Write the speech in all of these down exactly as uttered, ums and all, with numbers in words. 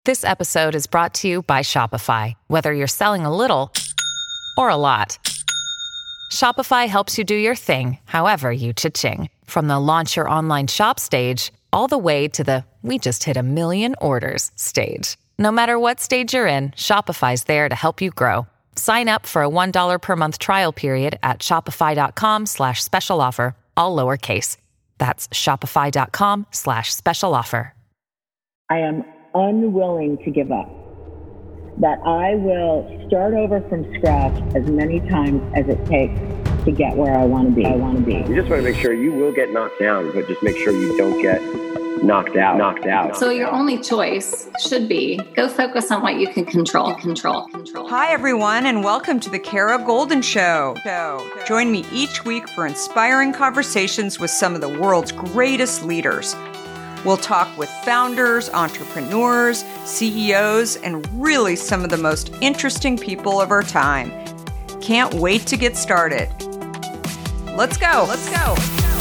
This episode is brought to you by Shopify. Whether you're selling a little or a lot, Shopify helps you do your thing, however you cha-ching. From the launch your online shop stage, all the way to the we just hit a million orders stage. No matter what stage you're in, Shopify's there to help you grow. Sign up for a one dollar per month trial period at shopify.com slash special offer, all lowercase. That's shopify.com slash special offer. I am unwilling to give up. That I will start over from scratch as many times as it takes to get where I want to be. I want to be. You just want to make sure you will get knocked down, but just make sure you don't get knocked out. Knocked out. So your only choice should be go focus on what you can control. Control. Control. Hi, everyone, and welcome to the Kara Goldin Show. Join me each week for inspiring conversations with some of the world's greatest leaders. We'll talk with founders, entrepreneurs, C E Os, and really some of the most interesting people of our time. Can't wait to get started. Let's go. Let's go.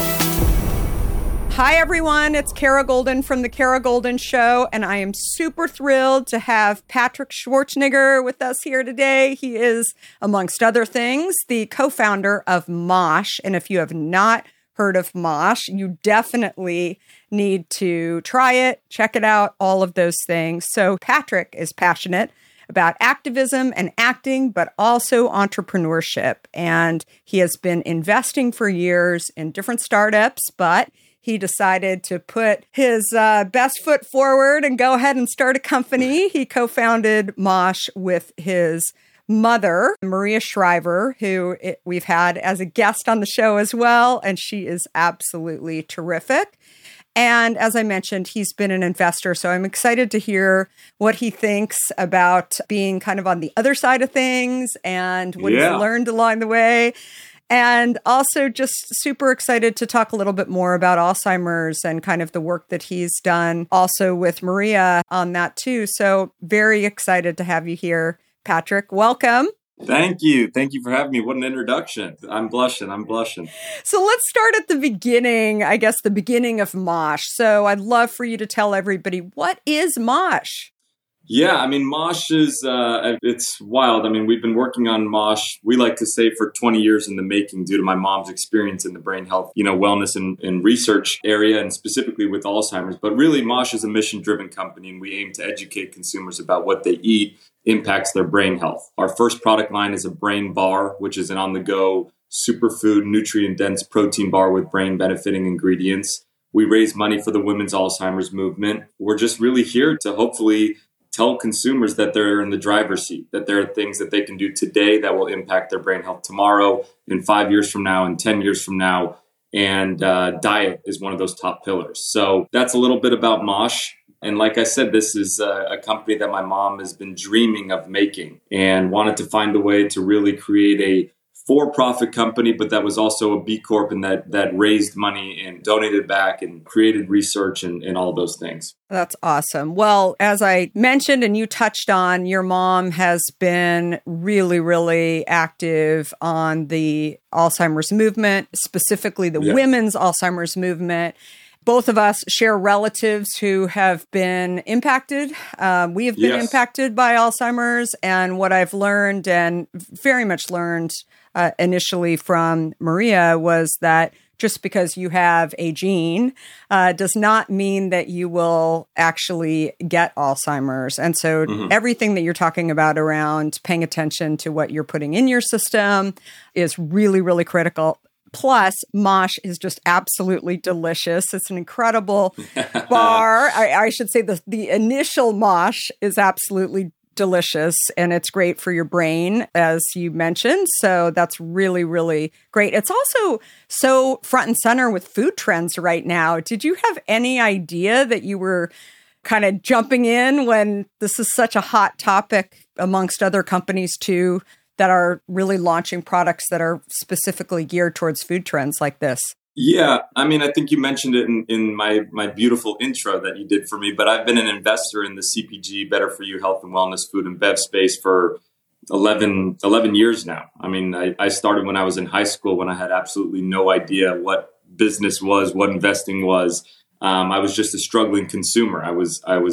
Hi, everyone. It's Kara Goldin from The Kara Goldin Show, and I am super thrilled to have Patrick Schwarzenegger with us here today. He is, amongst other things, the co-founder of Mosh, and if you have not heard of Mosh, you definitely need to try it, check it out, all of those things. So Patrick is passionate about activism and acting, but also entrepreneurship. And he has been investing for years in different startups, but he decided to put his uh, best foot forward and go ahead and start a company. He co-founded Mosh with his mother, Maria Shriver, who it, we've had as a guest on the show as well, and she is absolutely terrific. And as I mentioned, he's been an investor, so I'm excited to hear what he thinks about being kind of on the other side of things and what yeah. he's learned along the way. And also just super excited to talk a little bit more about Alzheimer's and kind of the work that he's done also with Maria on that too. So very excited to have you here, Patrick. Welcome. Thank you. Thank you for having me. What an introduction. I'm blushing. I'm blushing. So let's start at the beginning, I guess the beginning of Mosh. So I'd love for you to tell everybody, what is Mosh? Yeah, I mean, Mosh is, uh, it's wild. I mean, we've been working on Mosh, we like to say, for twenty years in the making due to my mom's experience in the brain health, you know, wellness and, and research area, and specifically with Alzheimer's. But really, Mosh is a mission-driven company, and we aim to educate consumers about what they eat impacts their brain health. Our first product line is a brain bar, which is an on-the-go superfood, nutrient-dense protein bar with brain-benefiting ingredients. We raise money for the women's Alzheimer's movement. We're just really here to hopefully tell consumers that they're in the driver's seat, that there are things that they can do today that will impact their brain health tomorrow, in five years from now, and ten years from now. And uh, diet is one of those top pillars. So that's a little bit about Mosh. And like I said, this is a, a company that my mom has been dreaming of making and wanted to find a way to really create a for-profit company, but that was also a B Corp and that that raised money and donated back and created research and, and all those things. That's awesome. Well, as I mentioned and you touched on, your mom has been really, really active on the Alzheimer's movement, specifically the yeah. women's Alzheimer's movement. Both of us share relatives who have been impacted. Uh, we have been yes. impacted by Alzheimer's. And what I've learned and very much learned uh, initially from Maria was that just because you have a gene uh, does not mean that you will actually get Alzheimer's. And so mm-hmm. everything that you're talking about around paying attention to what you're putting in your system is really, really critical. Plus, Mosh is just absolutely delicious. It's an incredible bar. I, I should say the, the initial Mosh is absolutely delicious, and it's great for your brain, as you mentioned. So that's really, really great. It's also so front and center with food trends right now. Did you have any idea that you were kind of jumping in when this is such a hot topic amongst other companies too, that are really launching products that are specifically geared towards food trends like this? Yeah, I mean, I think you mentioned it in, in my my beautiful intro that you did for me, but I've been an investor in the C P G, Better For You Health and Wellness, Food and Bev space for eleven, eleven years now. I mean, I, I started when I was in high school when I had absolutely no idea what business was, what investing was. Um, I was just a struggling consumer. I was I was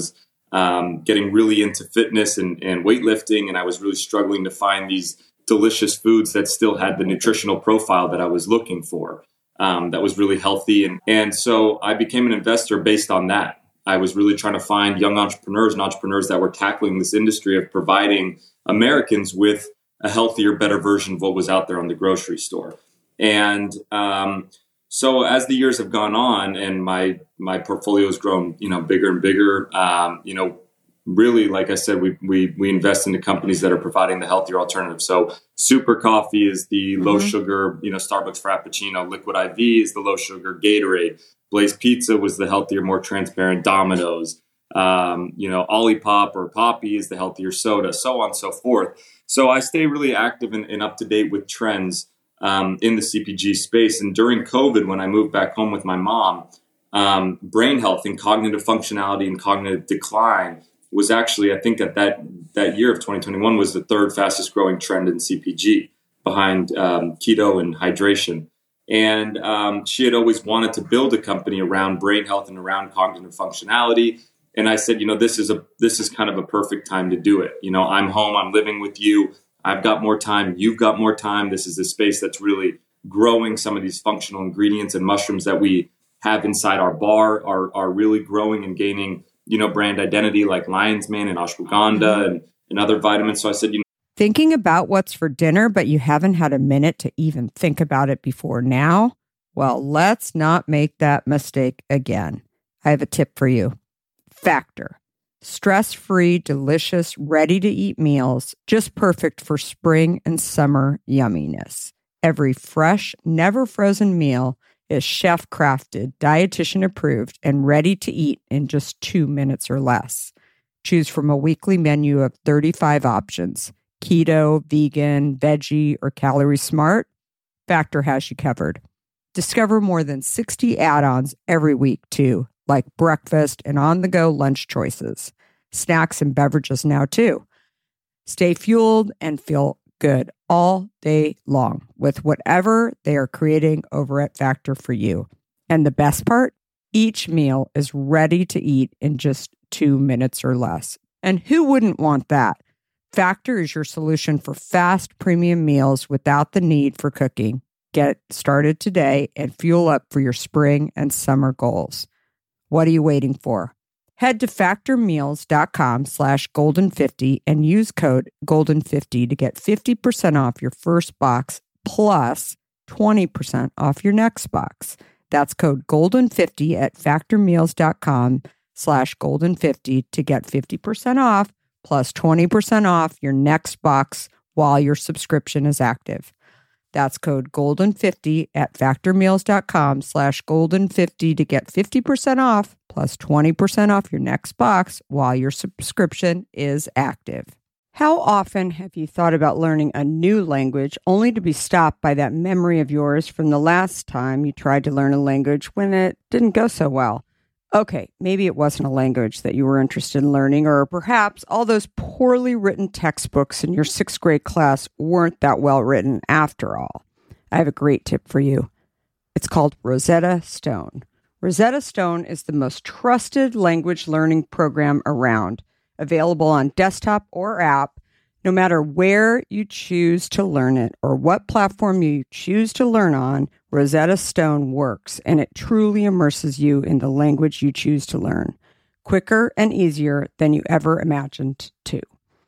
um, getting really into fitness and, and weightlifting. And I was really struggling to find these delicious foods that still had the nutritional profile that I was looking for, um, that was really healthy. And, and so I became an investor based on that. I was really trying to find young entrepreneurs and entrepreneurs that were tackling this industry of providing Americans with a healthier, better version of what was out there on the grocery store. And um, so as the years have gone on and my my portfolio has grown, you know, bigger and bigger, um, you know, really, like I said, we, we we invest into companies that are providing the healthier alternative. So Super Coffee is the low mm-hmm. sugar, you know, Starbucks Frappuccino. Liquid I V is the low sugar Gatorade. Blaze Pizza was the healthier, more transparent Domino's. Um, you know, Olipop or Poppy is the healthier soda, so on and so forth. So I stay really active and, and up to date with trends um, in the C P G space. And during COVID, when I moved back home with my mom, um, brain health and cognitive functionality and cognitive decline was actually, I think that that, that year of twenty twenty-one was the third fastest growing trend in C P G behind um, keto and hydration. And um, she had always wanted to build a company around brain health and around cognitive functionality. And I said, you know, this is a this is kind of a perfect time to do it. You know, I'm home, I'm living with you. I've got more time. You've got more time. This is a space that's really growing. Some of these functional ingredients and mushrooms that we have inside our bar are are really growing and gaining, you know, brand identity like Lion's Mane and ashwagandha and, and other vitamins. So I said, you know, thinking about what's for dinner, but you haven't had a minute to even think about it before now? Well, let's not make that mistake again. I have a tip for you. Factor. Stress-free, delicious, ready-to-eat meals, just perfect for spring and summer yumminess. Every fresh, never frozen meal is chef-crafted, dietitian-approved, and ready to eat in just two minutes or less. Choose from a weekly menu of thirty-five options. Keto, vegan, veggie, or calorie smart, Factor has you covered. Discover more than sixty add-ons every week, too, like breakfast and on-the-go lunch choices. Snacks and beverages now, too. Stay fueled and feel good all day long with whatever they are creating over at Factor for you. And the best part? Each meal is ready to eat in just two minutes or less. And who wouldn't want that? Factor is your solution for fast premium meals without the need for cooking. Get started today and fuel up for your spring and summer goals. What are you waiting for? Head to factormeals.com slash golden50 and use code golden fifty to get fifty percent off your first box plus twenty percent off your next box. That's code golden fifty at factormeals.com slash golden50 to get fifty percent off plus twenty percent off your next box while your subscription is active. That's code golden fifty at factormeals.com slash golden50 to get fifty percent off plus twenty percent off your next box while your subscription is active. How often have you thought about learning a new language only to be stopped by that memory of yours from the last time you tried to learn a language when it didn't go so well? Okay, maybe it wasn't a language that you were interested in learning, or perhaps all those poorly written textbooks in your sixth grade class weren't that well written after all. I have a great tip for you. It's called Rosetta Stone. Rosetta Stone is the most trusted language learning program around, available on desktop or app, no matter where you choose to learn it or what platform you choose to learn on. Rosetta Stone works, and it truly immerses you in the language you choose to learn, quicker and easier than you ever imagined to.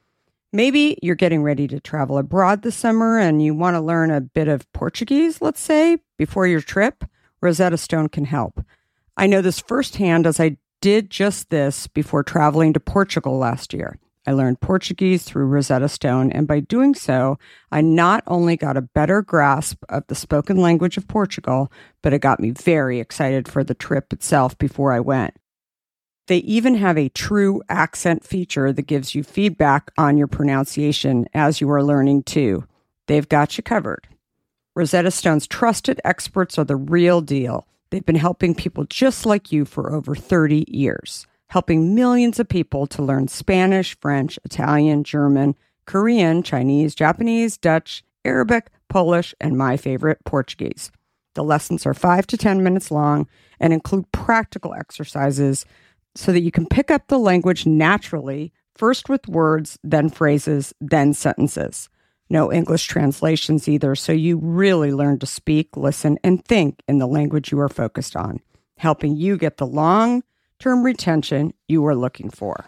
Maybe you're getting ready to travel abroad this summer and you want to learn a bit of Portuguese, let's say, before your trip. Rosetta Stone can help. I know this firsthand as I did just this before traveling to Portugal last year. I learned Portuguese through Rosetta Stone, and by doing so, I not only got a better grasp of the spoken language of Portugal, but it got me very excited for the trip itself before I went. They even have a true accent feature that gives you feedback on your pronunciation as you are learning too. They've got you covered. Rosetta Stone's trusted experts are the real deal. They've been helping people just like you for over thirty years. Helping millions of people to learn Spanish, French, Italian, German, Korean, Chinese, Japanese, Dutch, Arabic, Polish, and my favorite, Portuguese. The lessons are five to ten minutes long and include practical exercises so that you can pick up the language naturally, first with words, then phrases, then sentences. No English translations either, so you really learn to speak, listen, and think in the language you are focused on, helping you get the long-term retention you are looking for.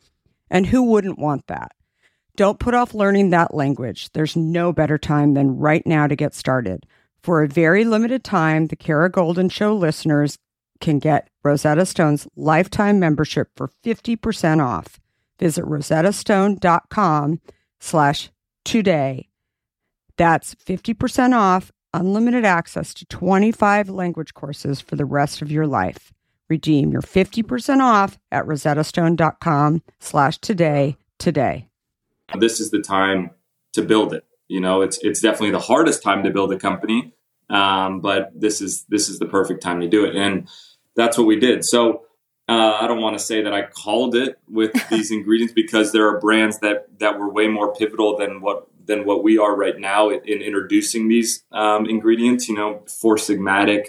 And who wouldn't want that? Don't put off learning that language. There's no better time than right now to get started. For a very limited time, the Kara Goldin Show listeners can get Rosetta Stone's lifetime membership for fifty percent off. Visit rosettastone.com slash today. That's fifty percent off, unlimited access to twenty-five language courses for the rest of your life. Redeem your fifty percent off at rosettastone.com slash today today. This is the time to build it. You know, it's it's definitely the hardest time to build a company, um, but this is this is the perfect time to do it. And that's what we did. So uh, I don't want to say that I called it with these ingredients, because there are brands that that were way more pivotal than what than what we are right now in, in introducing these um, ingredients. You know, Four Sigmatic,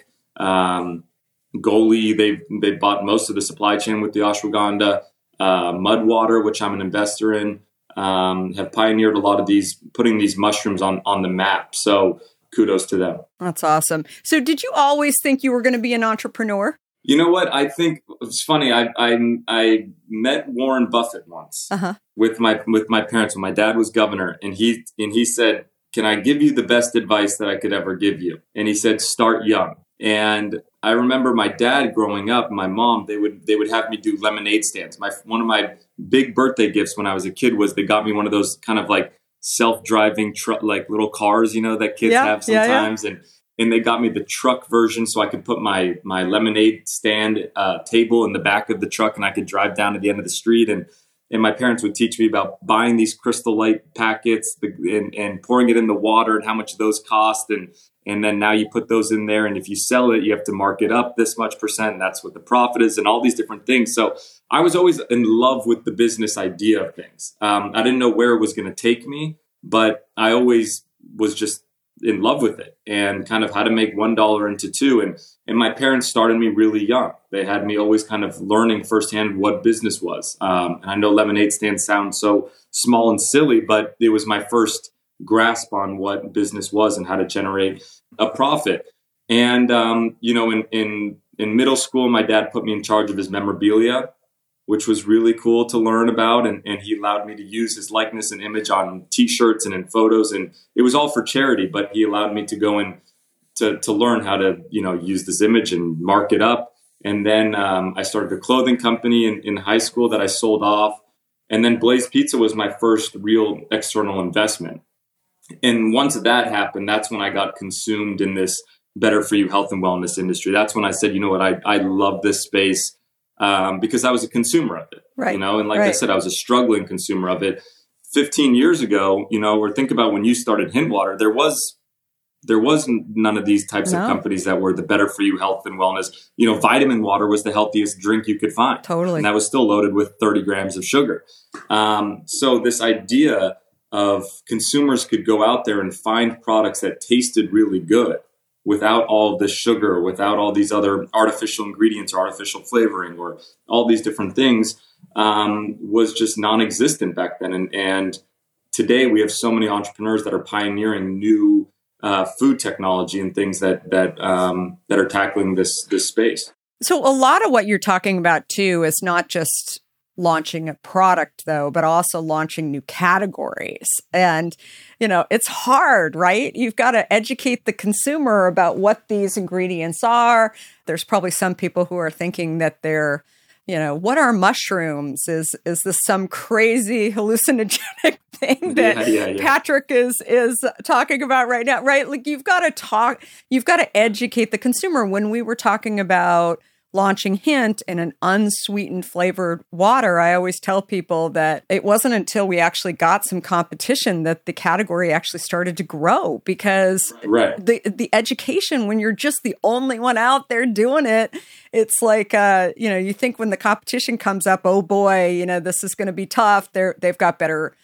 um, Goli, they they bought most of the supply chain with the ashwagandha. Uh, Mudwater, which I'm an investor in, um, have pioneered a lot of these, putting these mushrooms on on the map. So kudos to them. That's awesome. So did you always think you were going to be an entrepreneur? You know what? I think it's funny. I I, I met Warren Buffett once uh-huh. with my with my parents when my dad was governor, and he and he said, "Can I give you the best advice that I could ever give you?" And he said, "Start young." And I remember my dad growing up, my mom, they would they would have me do lemonade stands. My one of my big birthday gifts when I was a kid was they got me one of those kind of like self-driving truck, like little cars, you know, that kids yeah, have sometimes, yeah, yeah. and. And they got me the truck version so I could put my my lemonade stand uh, table in the back of the truck, and I could drive down to the end of the street. And and my parents would teach me about buying these Crystal Light packets and, and pouring it in the water and how much those cost. And and then now you put those in there, and if you sell it, you have to mark it up this much percent. And that's what the profit is, and all these different things. So I was always in love with the business idea of things. Um, I didn't know where it was going to take me, but I always was just in love with it and kind of how to make one dollar into two. And, and my parents started me really young. They had me always kind of learning firsthand what business was. Um, and I know lemonade stands sound so small and silly, but it was my first grasp on what business was and how to generate a profit. And, um, you know, in, in, in middle school, my dad put me in charge of his memorabilia, which was really cool to learn about. And, and he allowed me to use his likeness and image on T-shirts and in photos. And it was all for charity, but he allowed me to go in to, to learn how to, you know, use this image and mark it up. And then um, I started a clothing company in, in high school that I sold off. And then Blaze Pizza was my first real external investment. And once that happened, that's when I got consumed in this better for you health and wellness industry. That's when I said, you know what, I, I love this space. Um, because I was a consumer of it, right. you know, and like right. I said, I was a struggling consumer of it. fifteen years ago, you know, or think about when you started Hintwater, there was, there was none of these types no. of companies that were the better for you health and wellness. You know, vitamin water was the healthiest drink you could find. Totally. And that was still loaded with thirty grams of sugar. Um, so this idea of consumers could go out there and find products that tasted really good without all the sugar, without all these other artificial ingredients or artificial flavoring or all these different things, um, was just non-existent back then. And, and today we have so many entrepreneurs that are pioneering new uh, food technology and things that that um, that are tackling this this space. So a lot of what you're talking about too is not just launching a product though, but also launching new categories. And, you know, it's hard, right? You've got to educate the consumer about what these ingredients are. There's probably some people who are thinking that they're, you know, what are mushrooms? Is is this some crazy hallucinogenic thing that yeah, yeah, yeah. Patrick is is talking about right now, right? Like you've got to talk, you've got to educate the consumer. When we were talking about launching Hint in an unsweetened flavored water, I always tell people that it wasn't until we actually got some competition that the category actually started to grow, because right. the the education, when you're just the only one out there doing it, it's like, uh, you know, you think when the competition comes up, oh boy, you know, this is going to be tough. They're, they've got better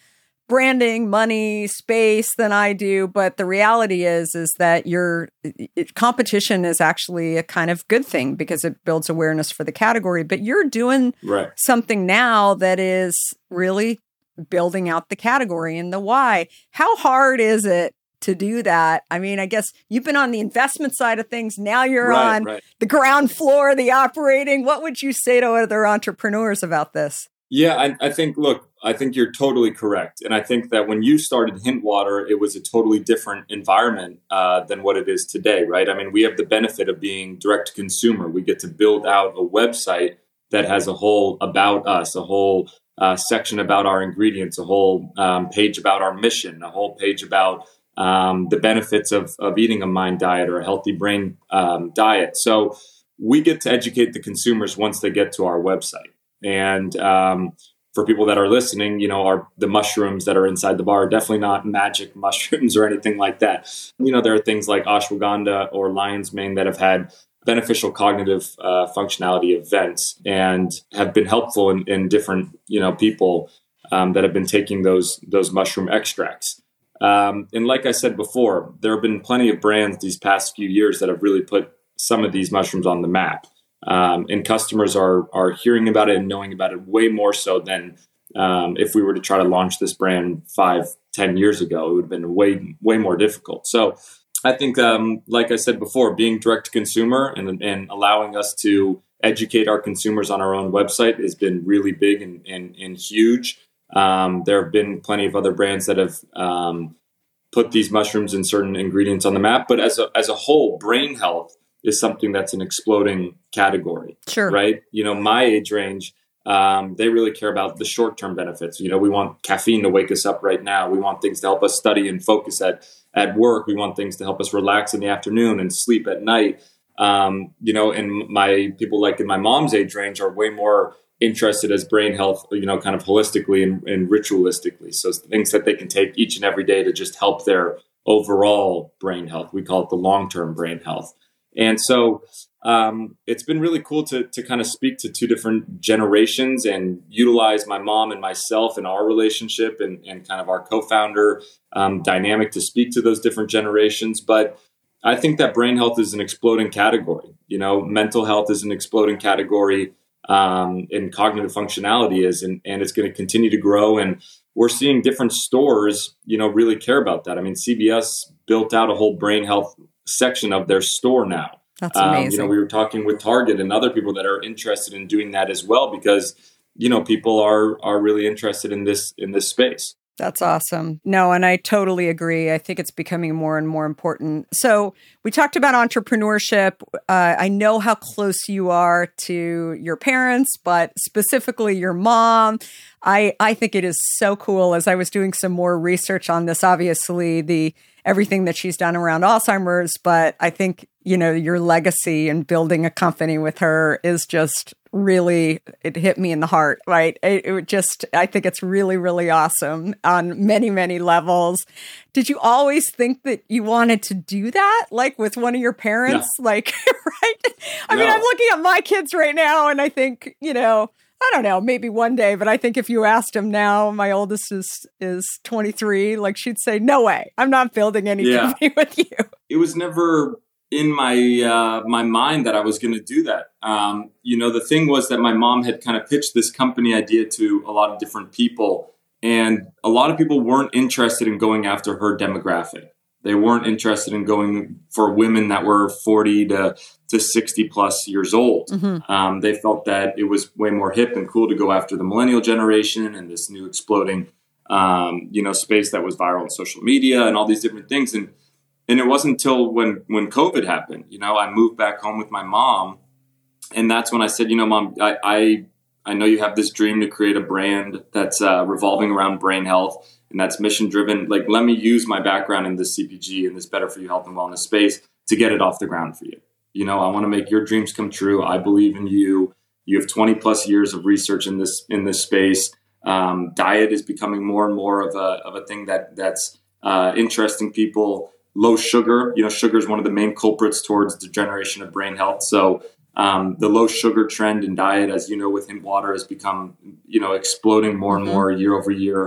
branding, money, space than I do. But the reality is, is that your it, competition is actually a kind of good thing because it builds awareness for the category. But you're doing right. something now that is really building out the category and the why. How hard is it to do that? I mean, I guess you've been on the investment side of things. Now you're right, on right. the ground floor, the operating. What would you say to other entrepreneurs about this? Yeah, I, I think, look, I think you're totally correct. And I think that when you started Hintwater, it was a totally different environment uh, than what it is today, right? I mean, we have the benefit of being direct to consumer. We get to build out a website that has a whole about us, a whole uh, section about our ingredients, a whole um, page about our mission, a whole page about um, the benefits of, of eating a mind diet or a healthy brain um, diet. So we get to educate the consumers once they get to our website. And um, for people that are listening, you know, are the mushrooms that are inside the bar are definitely not magic mushrooms or anything like that. You know, there are things like ashwagandha or lion's mane that have had beneficial cognitive uh, functionality events and have been helpful in, in different, you know, people um, that have been taking those those mushroom extracts. Um, and like I said before, there have been plenty of brands these past few years that have really put some of these mushrooms on the map. Um, and customers are are hearing about it and knowing about it way more so than um, if we were to try to launch this brand five, ten years ago. It would have been way, way more difficult. So I think, um, like I said before, being direct to consumer and, and allowing us to educate our consumers on our own website has been really big and, and, and huge. Um, there have been plenty of other brands that have um, put these mushrooms and certain ingredients on the map. But as a, as a whole, brain health is something that's an exploding category, sure. right? You know, my age range, um, they really care about the short-term benefits. You know, we want caffeine to wake us up right now. We want things to help us study and focus at, at work. We want things to help us relax in the afternoon and sleep at night. Um, you know, and my people like in my mom's age range are way more interested as brain health, you know, kind of holistically and, and ritualistically. So things that they can take each and every day to just help their overall brain health. We call it the long-term brain health. And so um, it's been really cool to to kind of speak to two different generations and utilize my mom and myself and our relationship and, and kind of our co-founder um, dynamic to speak to those different generations. But I think that brain health is an exploding category. You know, mental health is an exploding category um, and cognitive functionality is, and, and it's going to continue to grow. And we're seeing different stores, you know, really care about that. I mean, C V S built out a whole brain health section of their store now. That's amazing. Um, you know, we were talking with Target and other people that are interested in doing that as well, because, you know, people are are really interested in this in this space. That's awesome. No, and I totally agree. I think it's becoming more and more important. So we talked about entrepreneurship. Uh, I know how close you are to your parents, but specifically your mom. I, I think it is so cool. As I was doing some more research on this, obviously the everything that she's done around Alzheimer's, but I think, you know, your legacy and building a company with her is just really, it hit me in the heart, right? It, it just, I think it's really, really awesome on many, many levels. Did you always think that you wanted to do that? Like with one of your parents? No. Like, right? I no. mean, I'm looking at my kids right now and I think, you know, I don't know, maybe one day, but I think if you asked him now, my oldest is is twenty-three, like she'd say, no way, I'm not building any yeah. company with you. It was never in my uh, my mind that I was going to do that. Um, you know, the thing was that my mom had kind of pitched this company idea to a lot of different people, and a lot of people weren't interested in going after her demographic. They weren't interested in going for women that were forty to sixty plus years old. Mm-hmm. Um, they felt that it was way more hip and cool to go after the millennial generation and this new exploding, um, you know, space that was viral on social media and all these different things. And and it wasn't until when when COVID happened, you know, I moved back home with my mom, and that's when I said, you know, Mom, I I, I know you have this dream to create a brand that's uh, revolving around brain health. And that's mission driven. Like, let me use my background in this C P G and this better for you health and wellness space to get it off the ground for you. You know, I want to make your dreams come true. I believe in you. You have twenty plus years of research in this, in this space. Um, diet is becoming more and more of a, of a thing that that's uh, interesting people. Low sugar, you know, sugar is one of the main culprits towards degeneration of brain health. So um, the low sugar trend in diet, as you know, with Hintwater has become, you know, exploding more and more year over year.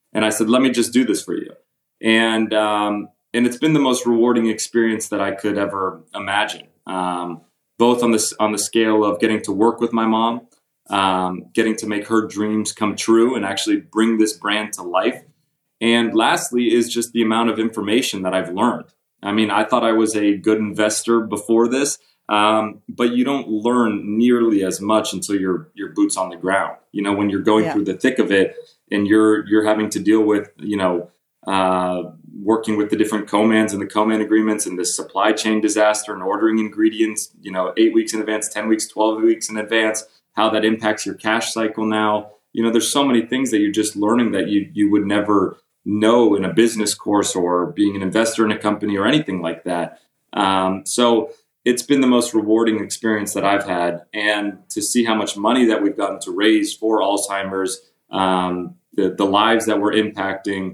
And I said, let me just do this for you. And, um, and it's been the most rewarding experience that I could ever imagine. Um, both on the, on the scale of getting to work with my mom, um, getting to make her dreams come true and actually bring this brand to life. And lastly is just the amount of information that I've learned. I mean, I thought I was a good investor before this, um, but you don't learn nearly as much until your your boots on the ground. You know, when you're going yeah. through the thick of it and you're you're having to deal with, you know, uh, working with the different co-mans and the co-man agreements and the supply chain disaster and ordering ingredients, you know, eight weeks in advance, ten weeks, twelve weeks in advance, how that impacts your cash cycle now. You know, there's so many things that you're just learning that you you would never know in a business course or being an investor in a company or anything like that. Um, so it's been the most rewarding experience that I've had. And to see how much money that we've gotten to raise for Alzheimer's, um, the, the lives that we're impacting,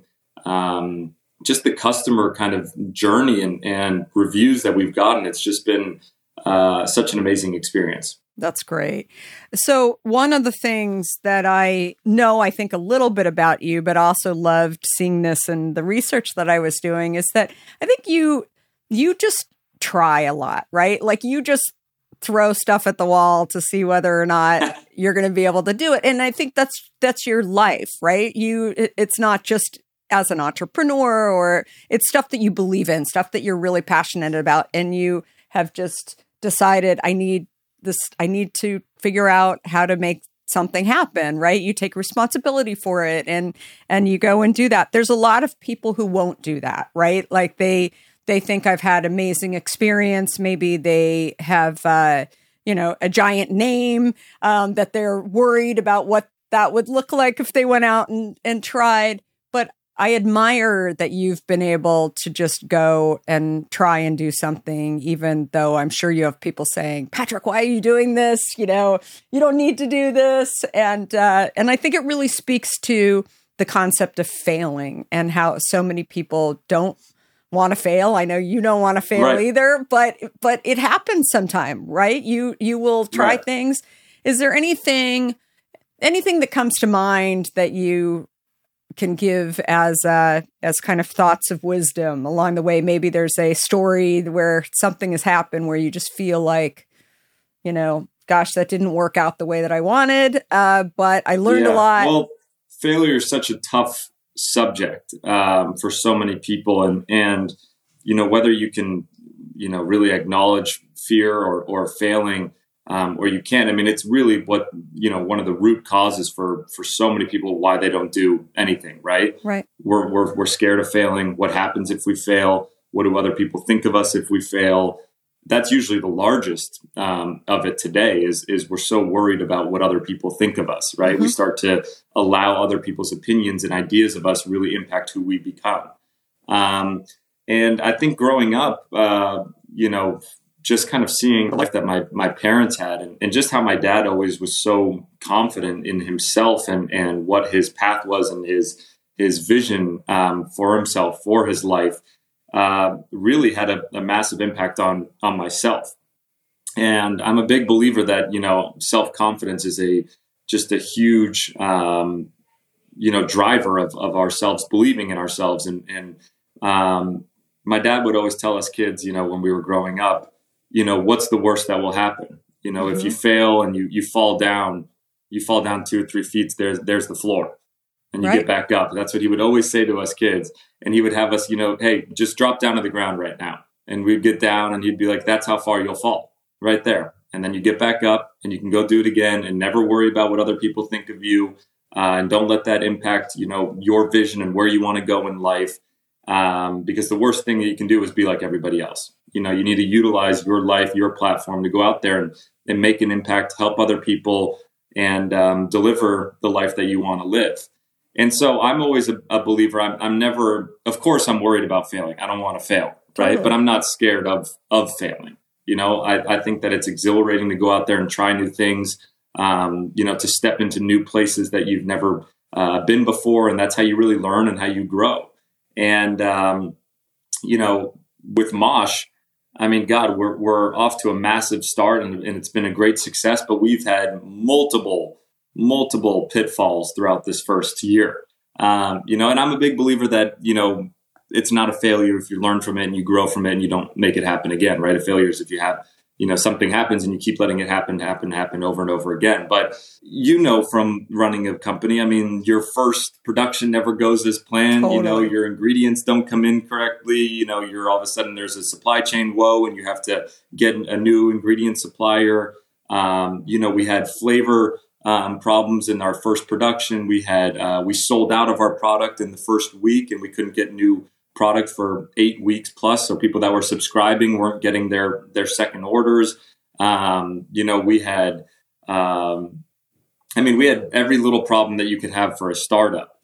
um, just the customer kind of journey and, and reviews that we've gotten, it's just been uh, such an amazing experience. That's great. So one of the things that I know, I think a little bit about you, but also loved seeing this in the research that I was doing, is that I think you you just try a lot, right? Like you just throw stuff at the wall to see whether or not you're going to be able to do it. And I think that's that's your life, right? You it, it's not just as an entrepreneur, or it's stuff that you believe in, stuff that you're really passionate about, and you have just decided, I need this, I need to figure out how to make something happen, right? You take responsibility for it and, and you go and do that. There's a lot of people who won't do that, right? Like they, they think I've had amazing experience. Maybe they have, uh, you know, a giant name, um, that they're worried about what that would look like if they went out and, and tried. But I admire that you've been able to just go and try and do something, even though I'm sure you have people saying, Patrick, why are you doing this? You know, you don't need to do this. And, uh, and I think it really speaks to the concept of failing and how so many people don't want to fail. I know you don't want to fail right. either, but, but it happens sometime, right? You, you will try right. things. Is there anything, anything that comes to mind that you can give as uh, as kind of thoughts of wisdom along the way? Maybe there's a story where something has happened where you just feel like, you know, gosh, that didn't work out the way that I wanted, uh, but I learned yeah. a lot. Well, failure is such a tough subject um, for so many people. And, and, you know, whether you can, you know, really acknowledge fear or, or failing, Um, or you can. I mean, it's really what, you know, one of the root causes for, for so many people, why they don't do anything, right? Right. We're, we're, we're scared of failing. What happens if we fail? What do other people think of us if we fail? That's usually the largest um, of it today is, is we're so worried about what other people think of us, right? Mm-hmm. We start to allow other people's opinions and ideas of us really impact who we become. Um, and I think growing up, uh, you know, just kind of seeing the life that my, my parents had and, and just how my dad always was so confident in himself and, and what his path was and his, his vision um, for himself, for his life, uh, really had a, a massive impact on, on myself. And I'm a big believer that, you know, self-confidence is a, just a huge, um, you know, driver of, of ourselves, believing in ourselves. And, and um, my dad would always tell us kids, you know, when we were growing up, you know, what's the worst that will happen? You know, mm-hmm. if you fail and you, you fall down, you fall down two or three feet, there's, there's the floor and you right. get back up. That's what he would always say to us kids. And he would have us, you know, hey, just drop down to the ground right now. And we'd get down and he'd be like, that's how far you'll fall right there. And then you get back up and you can go do it again and never worry about what other people think of you. Uh, and don't let that impact, you know, your vision and where you want to go in life. Um, because the worst thing that you can do is be like everybody else. You know, you need to utilize your life, your platform to go out there and, and make an impact, help other people, and um, deliver the life that you want to live. And so I'm always a, a believer. I'm, I'm never, of course, I'm worried about failing. I don't want to fail, right? Totally. But I'm not scared of of failing. You know, I, I think that it's exhilarating to go out there and try new things, um, you know, to step into new places that you've never uh, been before. And that's how you really learn and how you grow. And, um, you know, with Mosh, I mean, God, we're we're off to a massive start and, and it's been a great success, but we've had multiple, multiple pitfalls throughout this first year. Um, you know, and I'm a big believer that, you know, it's not a failure if you learn from it and you grow from it and you don't make it happen again, right? A failure is if you have, you know, something happens and you keep letting it happen, happen, happen over and over again. But you know, from running a company, I mean, your first production never goes as planned. Totally. You know, your ingredients don't come in correctly. You know, you're all of a sudden there's a supply chain woe and you have to get a new ingredient supplier. Um, you know, we had flavor um, problems in our first production. We had, uh, we sold out of our product in the first week and we couldn't get new product for eight weeks plus. So people that were subscribing weren't getting their, their second orders. Um, you know, we had, um, I mean, we had every little problem that you could have for a startup.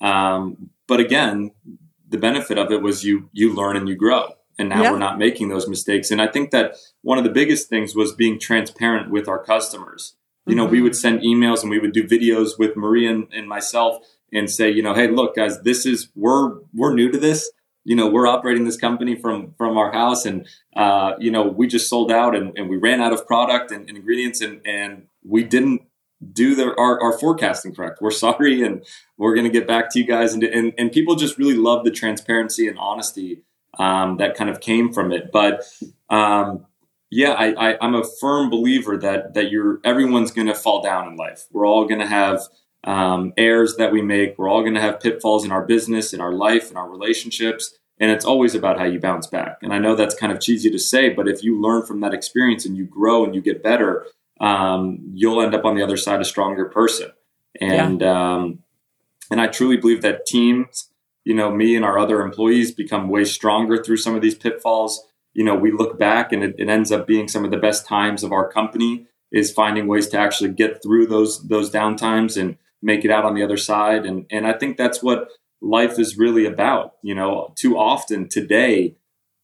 Um, but again, the benefit of it was you, you learn and you grow. And now yeah. we're not making those mistakes. And I think that one of the biggest things was being transparent with our customers. You mm-hmm. know, we would send emails and we would do videos with Maria and, and myself and say, you know, hey, look, guys, this is, we're, we're new to this. You know, we're operating this company from, from our house and, uh, you know, we just sold out and, and we ran out of product and, and ingredients and, and we didn't do the, our, our forecasting correct. We're sorry. And we're going to get back to you guys. And, and, and people just really love the transparency and honesty, um, that kind of came from it. But, um, yeah, I, I, I'm a firm believer that, that you're, everyone's going to fall down in life. We're all going to have, Um, errors that we make. We're all going to have pitfalls in our business, in our life, in our relationships. And it's always about how you bounce back. And I know that's kind of cheesy to say, but if you learn from that experience and you grow and you get better, um, you'll end up on the other side a stronger person. And, yeah. um, and I truly believe that teams, you know, me and our other employees become way stronger through some of these pitfalls. You know, we look back and it, it ends up being some of the best times of our company is finding ways to actually get through those, those downtimes and make it out on the other side. And, and I think that's what life is really about. You know, too often today,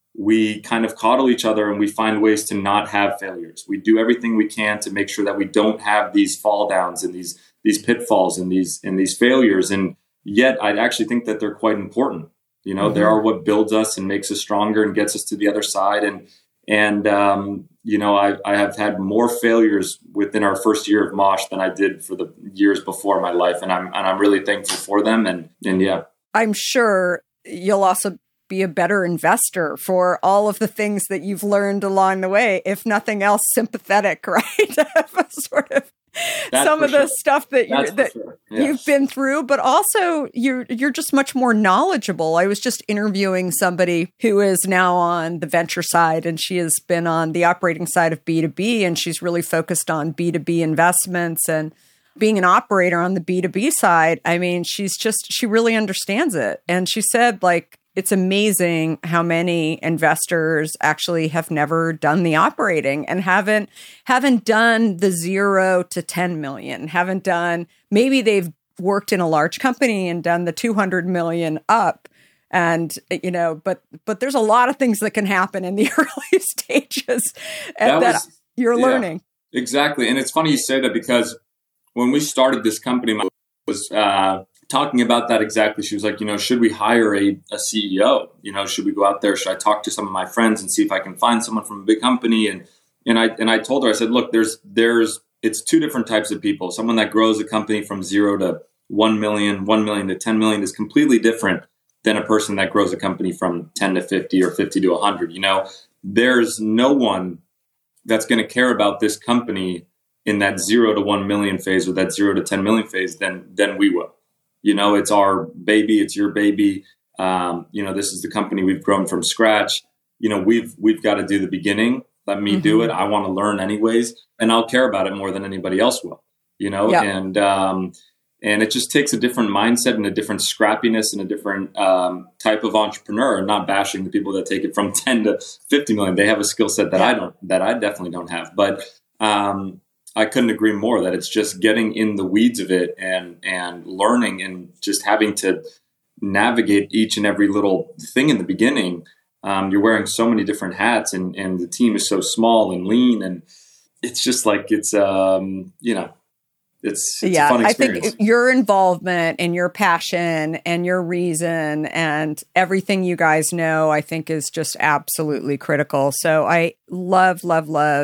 we kind of coddle each other and we find ways to not have failures. We do everything we can to make sure that we don't have these fall downs and these, these pitfalls and these, and these failures. And yet I actually think that they're quite important. You know, mm-hmm. they are what builds us and makes us stronger and gets us to the other side. And, and, um, you know, I, I have had more failures within our first year of Mosh than I did for the years before my life. And I'm, and I'm really thankful for them. And, and yeah, I'm sure you'll also be a better investor for all of the things that you've learned along the way, if nothing else, sympathetic, right? sort of That's some of sure. the stuff that, you're, that sure. yes. you've been through, but also you're you're just much more knowledgeable. I was just interviewing somebody who is now on the venture side, and she has been on the operating side of B two B, and she's really focused on B two B investments and being an operator on the B two B side. I mean, she's just, she really understands it. And she said, like, it's amazing how many investors actually have never done the operating and haven't haven't done the zero to ten million, haven't done, maybe they've worked in a large company and done the two hundred million up. And, you know, but but there's a lot of things that can happen in the early stages and that, that was, you're yeah, learning. Exactly. And it's funny you say that because when we started this company, I was uh, talking about that exactly. She was like, you know, should we hire a, a C E O? You know, should we go out there? Should I talk to some of my friends and see if I can find someone from a big company? And and I and I told her, I said, look, there's there's it's two different types of people. Someone that grows a company from zero to one million, one million to ten million is completely different than a person that grows a company from ten to fifty or fifty to one hundred. You know, there's no one that's going to care about this company in that zero to one million phase or that zero to ten million phase than than we will. You know, it's our baby, it's your baby. Um, you know, this is the company we've grown from scratch. You know, we've we've got to do the beginning. Let me mm-hmm. do it. I want to learn anyways, and I'll care about it more than anybody else will. You know, yep. and um, and it just takes a different mindset and a different scrappiness and a different um, type of entrepreneur. And not bashing the people that take it from ten to fifty million. They have a skill set that yeah. I don't, that I definitely don't have. But um, I couldn't agree more that it's just getting in the weeds of it and, and learning and just having to navigate each and every little thing in the beginning. Um, you're wearing so many different hats and, and the team is so small and lean. And it's just like, it's, um, you know, it's, it's yeah, a fun experience. I think your involvement and your passion and your reason and everything you guys know, I think is just absolutely critical. So I love, love, love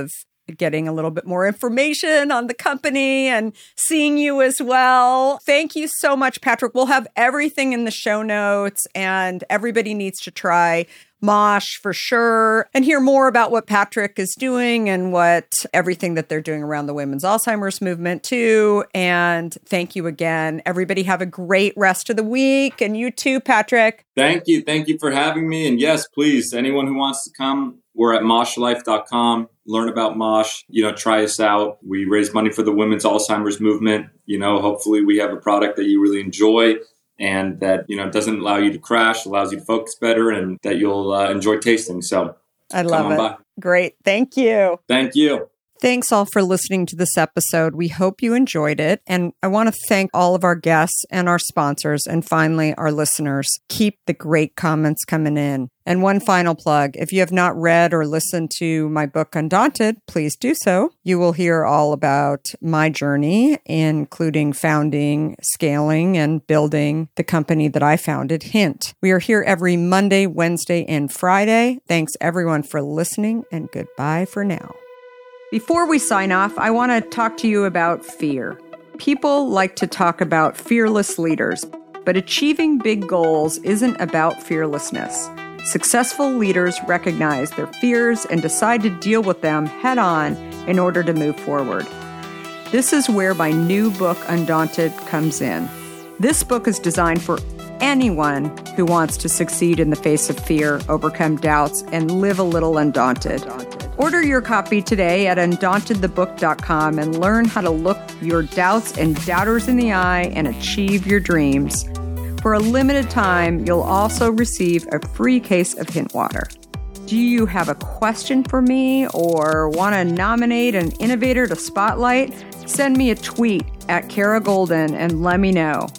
getting a little bit more information on the company and seeing you as well. Thank you so much, Patrick. We'll have everything in the show notes, and everybody needs to try Mosh for sure and hear more about what Patrick is doing and what everything that they're doing around the women's Alzheimer's movement too. And thank you again. Everybody have a great rest of the week. And you too, Patrick. Thank you. Thank you for having me. And yes, please, anyone who wants to come, we're at mosh life dot com. Learn about Mosh, you know, try us out. We raise money for the women's Alzheimer's movement. You know, hopefully we have a product that you really enjoy and that, you know, doesn't allow you to crash, allows you to focus better, and that you'll uh, enjoy tasting. So I love it. By. Great. Thank you. Thank you. Thanks all for listening to this episode. We hope you enjoyed it. And I want to thank all of our guests and our sponsors, and finally, our listeners. Keep the great comments coming in. And one final plug, if you have not read or listened to my book, Undaunted, please do so. You will hear all about my journey, including founding, scaling, and building the company that I founded, Hint. We are here every Monday, Wednesday, and Friday. Thanks everyone for listening, and goodbye for now. Before we sign off, I want to talk to you about fear. People like to talk about fearless leaders, but achieving big goals isn't about fearlessness. Successful leaders recognize their fears and decide to deal with them head on in order to move forward. This is where my new book, Undaunted, comes in. This book is designed for anyone who wants to succeed in the face of fear, overcome doubts, and live a little undaunted. Order your copy today at undaunted the book dot com and learn how to look your doubts and doubters in the eye and achieve your dreams. For a limited time, you'll also receive a free case of Hint water. Do you have a question for me or want to nominate an innovator to spotlight? Send me a tweet at Kara Golden and let me know.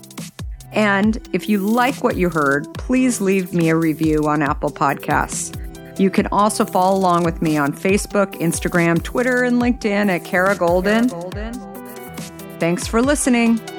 And if you like what you heard, please leave me a review on Apple Podcasts. You can also follow along with me on Facebook, Instagram, Twitter, and LinkedIn at Kara Golden. Thanks for listening.